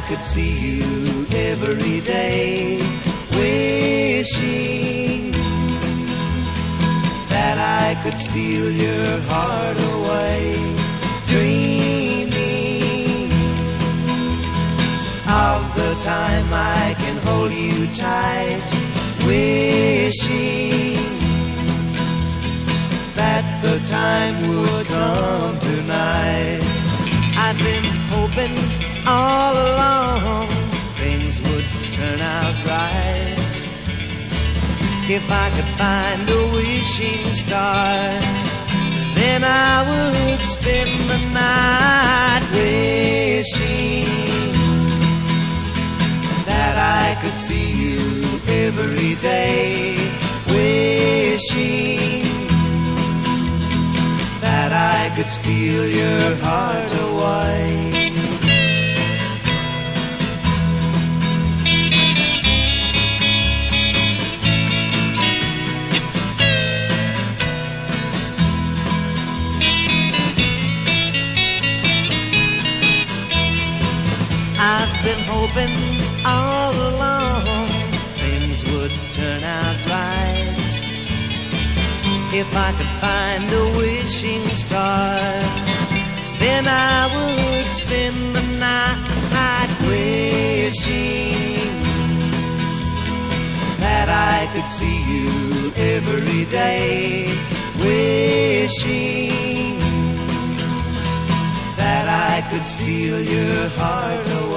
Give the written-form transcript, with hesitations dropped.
could see you every day. Wishing that I could steal your heart away. Dreaming of the time I can hold you tight. Wishing that the time would come tonight. I've been hoping all along things would turn out right. If I could find a wishing star, then I would spend the night wishing that I could see you every day. Wishing that I could steal your heart away. I've been hoping all along things would turn out right. If I could find a wishing star, then I would spend the night wishing that I could see you every day. Wishing that I could steal your heart away.